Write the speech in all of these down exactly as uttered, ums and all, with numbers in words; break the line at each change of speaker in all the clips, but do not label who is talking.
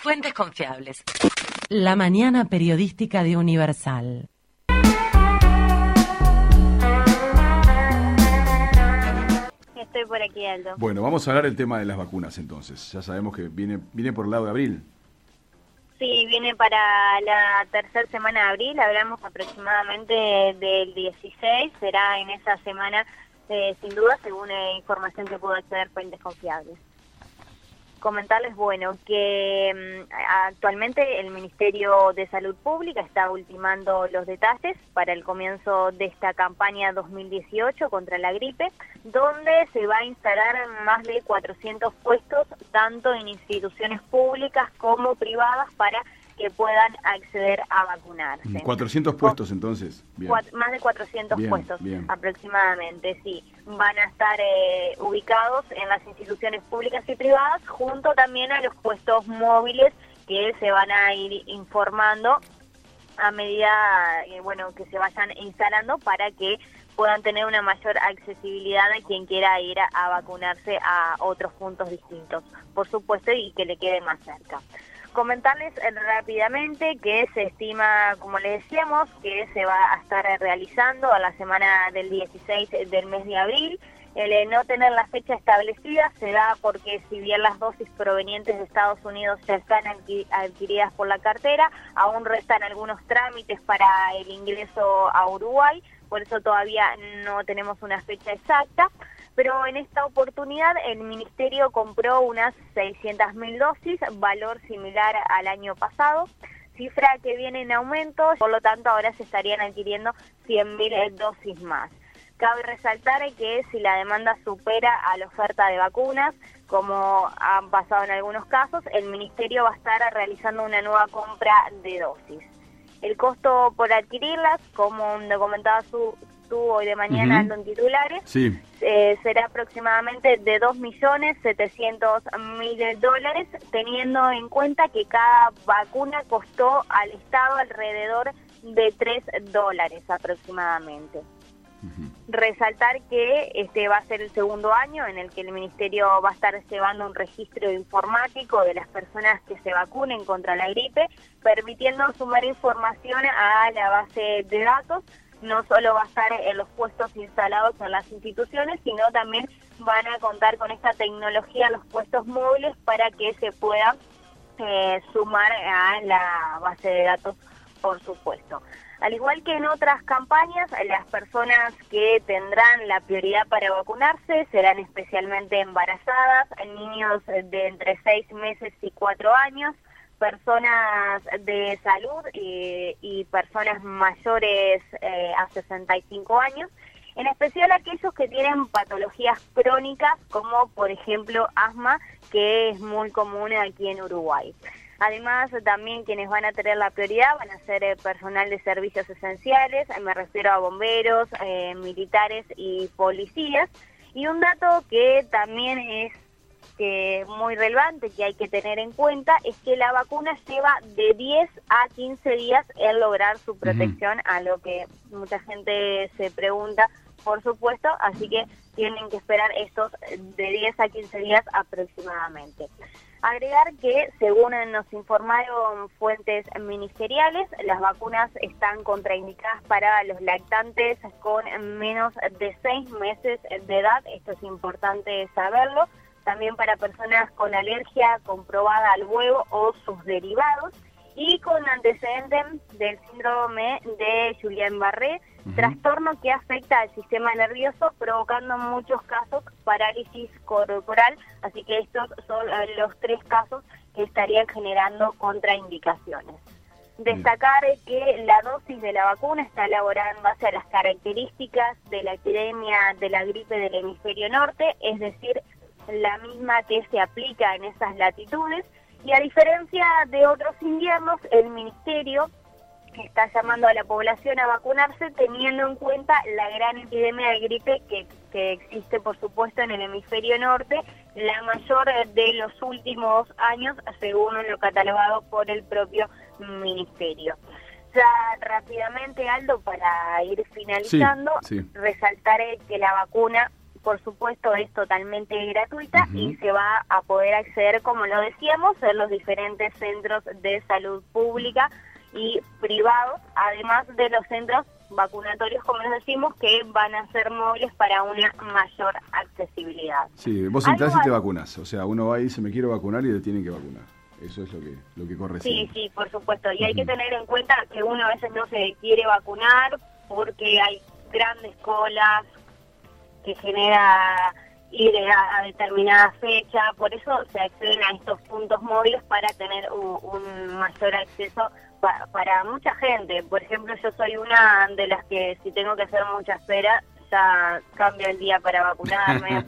Fuentes confiables.
La mañana periodística de Universal.
Estoy por aquí, Aldo.
Bueno, vamos a hablar del tema de las vacunas entonces. Ya sabemos que viene viene por el lado de abril.
Sí, viene para la tercera semana de abril, hablamos aproximadamente del dieciséis, será en esa semana, eh, sin duda, según la información que pudo acceder fuentes confiables. Comentarles, bueno, que um, actualmente el Ministerio de Salud Pública está ultimando los detalles para el comienzo de esta campaña dos mil dieciocho contra la gripe, donde se va a instalar más de cuatrocientos puestos, tanto en instituciones públicas como privadas, para que puedan acceder a vacunarse.
cuatrocientos puestos entonces. Bien.
Cuat más de cuatrocientos
bien,
puestos
bien.
aproximadamente, sí. Van a estar eh, ubicados en las instituciones públicas y privadas, junto también a los puestos móviles que se van a ir informando a medida eh, bueno, que se vayan instalando, para que puedan tener una mayor accesibilidad a quien quiera ir a, a vacunarse a otros puntos distintos, por supuesto, y que le quede más cerca. Comentarles eh, rápidamente que se estima, como les decíamos, que se va a estar realizando a la semana del dieciséis del mes de abril. El eh, no tener la fecha establecida se da porque, si bien las dosis provenientes de Estados Unidos ya están adqui adquiridas por la cartera, aún restan algunos trámites para el ingreso a Uruguay, por eso todavía no tenemos una fecha exacta. Pero en esta oportunidad el Ministerio compró unas seiscientas mil dosis, valor similar al año pasado, cifra que viene en aumento, por lo tanto ahora se estarían adquiriendo cien mil dosis más. Cabe resaltar que si la demanda supera a la oferta de vacunas, como han pasado en algunos casos, el Ministerio va a estar realizando una nueva compra de dosis. El costo por adquirirlas, como lo comentaba su... tú hoy de mañana uh-huh. en titulares,
sí.
eh, será aproximadamente de dos millones setecientos mil dólares, teniendo en cuenta que cada vacuna costó al Estado alrededor de tres dólares aproximadamente. Uh-huh. Resaltar que este va a ser el segundo año en el que el Ministerio va a estar llevando un registro informático de las personas que se vacunen contra la gripe, permitiendo sumar información a la base de datos. No solo va a estar en los puestos instalados en las instituciones, sino también van a contar con esta tecnología los puestos móviles para que se pueda eh, sumar a la base de datos, por supuesto. Al igual que en otras campañas, las personas que tendrán la prioridad para vacunarse serán especialmente embarazadas, niños de entre seis meses y cuatro años, personas de salud y, y personas mayores eh, a sesenta y cinco años, en especial aquellos que tienen patologías crónicas como por ejemplo asma, que es muy común aquí en Uruguay. Además, también quienes van a tener la prioridad van a ser eh, personal de servicios esenciales, me refiero a bomberos, eh, militares y policías. Y un dato que también es que muy relevante, que hay que tener en cuenta, es que la vacuna lleva de diez a quince días en lograr su protección, uh-huh. a lo que mucha gente se pregunta, por supuesto, así que tienen que esperar estos de diez a quince días aproximadamente. Agregar que, según nos informaron fuentes ministeriales, las vacunas están contraindicadas para los lactantes con menos de seis meses de edad, esto es importante saberlo. También para personas con alergia comprobada al huevo o sus derivados, y con antecedentes del síndrome de Guillain-Barré, uh-huh. trastorno que afecta al sistema nervioso, provocando en muchos casos parálisis corporal, así que estos son los tres casos que estarían generando contraindicaciones. Destacar que la dosis de la vacuna está elaborada en base a las características de la epidemia de la gripe del hemisferio norte, es decir, la misma que se aplica en esas latitudes, y a diferencia de otros inviernos, el Ministerio está llamando a la población a vacunarse teniendo en cuenta la gran epidemia de gripe que, que existe, por supuesto, en el hemisferio norte, la mayor de los últimos años, según lo catalogado por el propio Ministerio. Ya rápidamente, Aldo, para ir finalizando,
sí, sí.
resaltaré que la vacuna por supuesto es totalmente gratuita
Uh-huh.
y se va a poder acceder, como lo decíamos, en los diferentes centros de salud pública y privados, además de los centros vacunatorios, como les decimos, que van a ser móviles para una mayor accesibilidad.
Sí, vos entras y te vacunas, o sea, uno va y dice me quiero vacunar y le tienen que vacunar. Eso es lo que lo que corre
Sí,
siempre.
sí, por supuesto. Y
Uh-huh.
hay que tener en cuenta que uno a veces no se quiere vacunar porque hay grandes colas que genera ir a, a determinada fecha. Por eso se acceden a estos puntos móviles para tener un, un mayor acceso pa, para mucha gente. Por ejemplo, yo soy una de las que si tengo que hacer mucha espera, ya cambio el día para vacunarme.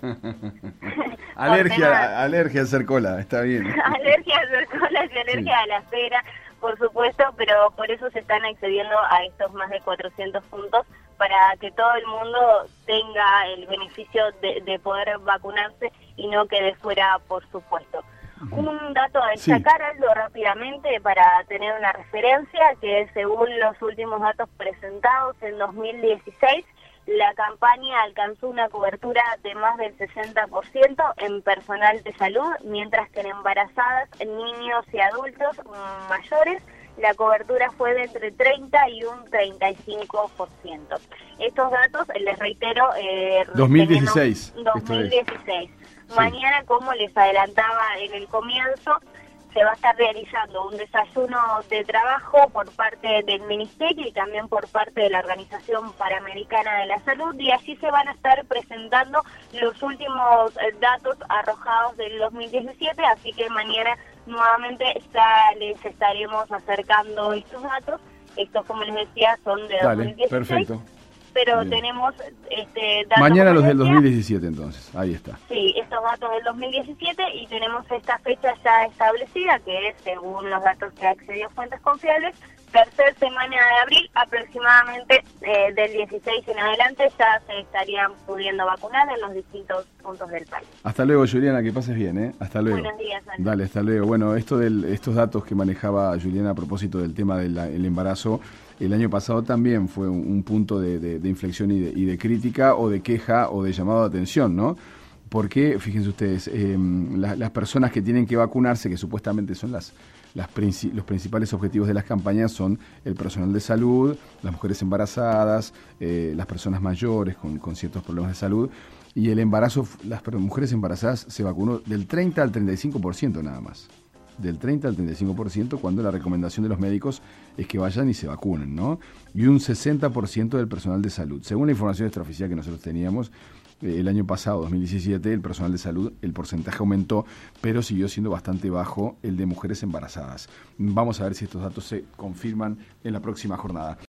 alergia, alergia a hacer cola, está bien.
Alergia a hacer colas y alergia
Sí.
a la espera, por supuesto, pero por eso se están accediendo a estos más de cuatrocientos puntos para que todo el mundo tenga el beneficio de, de poder vacunarse y no quede fuera, por supuesto. Uh-huh. Un dato a destacar, sí. Algo rápidamente para tener una referencia, que según los últimos datos presentados en dos mil dieciséis, la campaña alcanzó una cobertura de más del sesenta por ciento en personal de salud, mientras que en embarazadas, niños y adultos mayores, la cobertura fue de entre treinta y un treinta y cinco por ciento. Estos datos, les reitero... Eh,
dos mil dieciséis.
dos mil dieciséis. Sí. Mañana, como les adelantaba en el comienzo, se va a estar realizando un desayuno de trabajo por parte del Ministerio y también por parte de la Organización Panamericana de la Salud, y allí se van a estar presentando los últimos datos arrojados del dos mil diecisiete, así que mañana nuevamente ya les estaremos acercando estos datos. Estos, como les decía, son de
Dale,
dos mil dieciséis.
Perfecto.
Pero
Bien.
tenemos este datos...
Mañana los del dos mil diecisiete, entonces, ahí está.
Sí, estos datos del dos mil diecisiete, y tenemos esta fecha ya establecida, que es, según los datos que accedió Fuentes Confiables, tercera semana de abril, aproximadamente eh, del dieciséis en adelante, ya se estarían pudiendo vacunar en los distintos puntos del país.
Hasta luego, Juliana, que pases bien, ¿eh? Hasta luego.
Buenos días, Ana.
Dale, hasta luego. Bueno, esto del, estos datos que manejaba Juliana a propósito del tema del el embarazo, el año pasado también fue un, un punto de, de, de inflexión y de, y de crítica o de queja o de llamado de atención, ¿no? Porque, fíjense ustedes, eh, la, las personas que tienen que vacunarse, que supuestamente son las, las princi los principales objetivos de las campañas, son el personal de salud, las mujeres embarazadas, eh, las personas mayores con, con ciertos problemas de salud, y el embarazo, las mujeres embarazadas se vacunó del treinta al treinta y cinco por ciento nada más. Del treinta al treinta y cinco por ciento, cuando la recomendación de los médicos es que vayan y se vacunen, ¿no? Y un sesenta por ciento del personal de salud. Según la información extraoficial que nosotros teníamos, eh, el año pasado, dos mil diecisiete, el personal de salud, el porcentaje aumentó, pero siguió siendo bastante bajo el de mujeres embarazadas. Vamos a ver si estos datos se confirman en la próxima jornada.